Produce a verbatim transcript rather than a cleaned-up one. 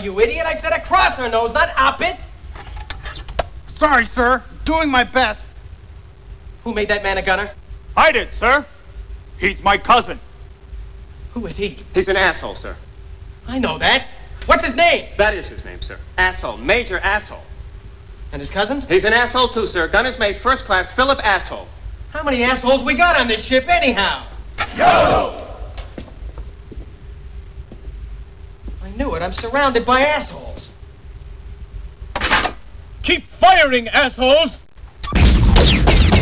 you idiot. I said across her nose, not up it. Sorry, sir. Doing my best. Who made that man a gunner? I did, sir. He's my cousin. Who is he? He's an asshole, sir. I know that. What's his name? That is his name, sir. Asshole. Major Asshole. And his cousin? He's an asshole, too, sir. Gunner's mate, first class, Philip Asshole. How many assholes we got on this ship, anyhow? Yo! I knew it. I'm surrounded by assholes. Keep firing, assholes!